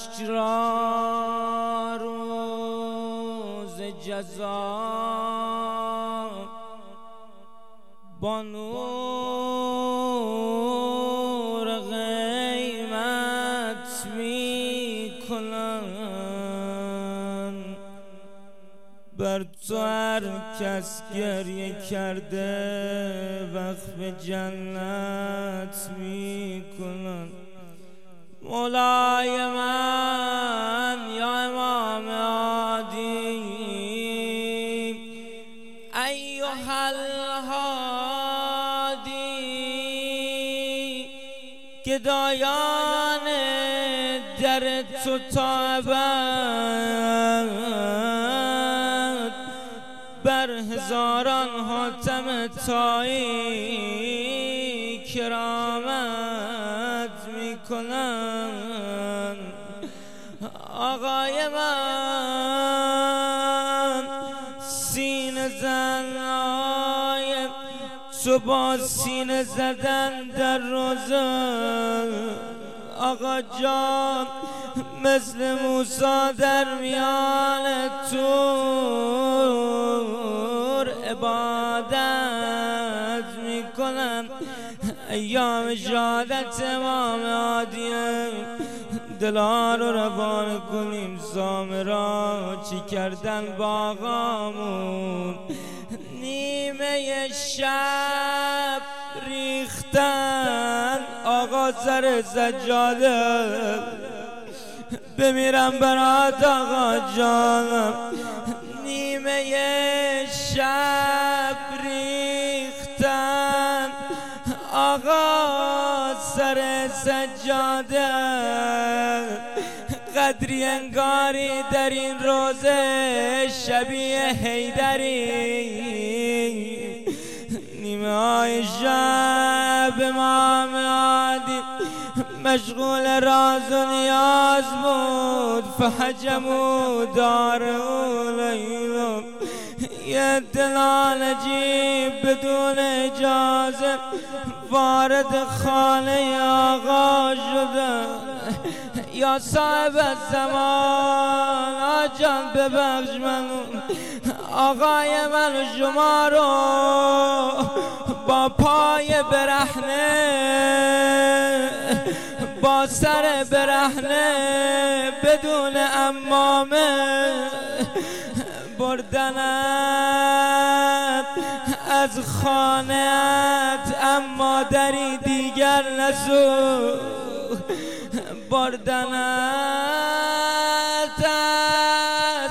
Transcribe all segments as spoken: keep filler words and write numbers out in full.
اشک را روز جزا با نور قیمت می کنند. بر تو هر کس گریه کرده وقف جنت می کنند. مولای من یا امام عادی ایها الهادی، گدایان در تو تا ابد بر هزاران حاتم طایی کرامت میکنن. آقای من سینه زنای تو با سینه زدن در روزه، آقا جان مثل موسی در میان تور عبادت میکنن. ایام شهادت امام عادیه، دلار رو روان کنیم. سامرا چی کردن با آقامون؟ نیمه شب ریختن آقا سر سجاده. بمیرم برات آقا جانم. نیمه شب ریختن آقا سر سجاده. قدری انگاری در این روزه شبیه حیدری. نیمه های شب امام عادی مشغول راز و نیاز بود. فهجموا داره لیلا، یه اطلاع عجیب بدون اجازه وارد خانه آقا شده. یا صاحب الزمان آجان ببخش منو، آقای من و شما رو با پای برهنه با سر برهنه بدون عمامه بردنت از خانه‌ات، اما دری دیگر نسوخت. بردنت از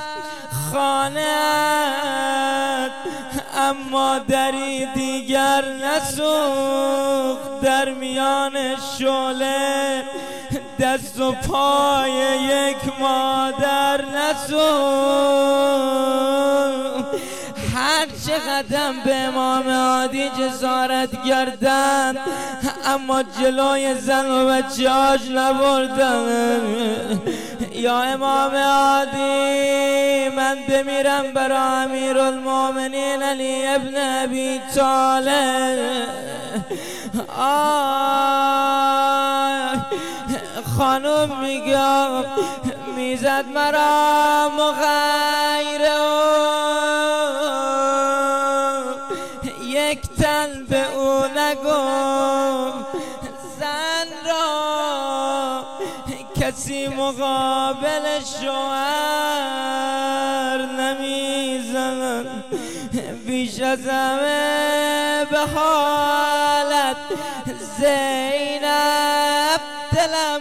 خانه‌ات، اما دری دیگر نسوخت. در میان شعله دست و پای یک مادر نسوخت. هر چقدر به امام عادی جسارت کردند، اما جلوی زن و بچه هاش نبردن. یا امام عادی من بمیرم برای امیرالمومنین علی ابن ابی طالب. آه خانم میگم میزد مرا مغیره، یک تن به او نگم. زن را کسی مقابل شوهر نمیزند. بیش از همه به حالت زینب دلم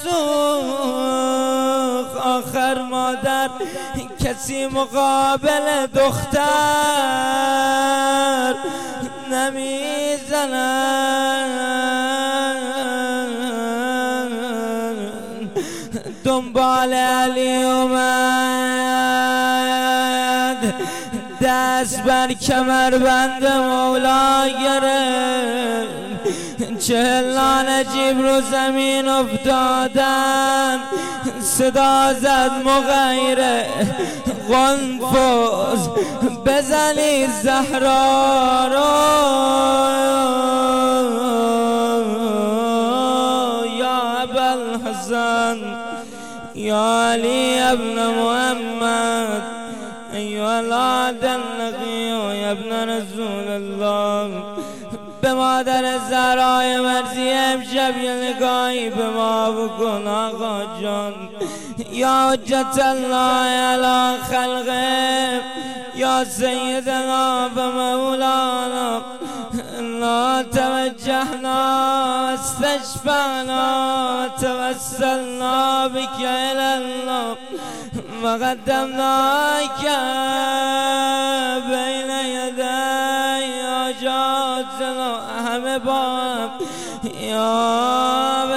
بسوخت. آخر مادر کسی مقابل دختر نمیزند. دنبال علی اومد، دست بر کمربند مولا گرفت. چهلان عجیب رو زمین افتادن. صدا زد مغیره قنفذ بزنی زهرا رو. یا ابوالحسن يا علي ابن محمد أيها العهد النقي يا ابن رسول الله. به مادر زهرای مرزی امشب یه نگاهی به ما بکن آقا جان. یا حجت الله علی خلقه یا سیدنا و مولانا لا توجهنا استشفعنا توسلنا بك الى الله وقدمناك بین یدی حاجاتنا. همه با یا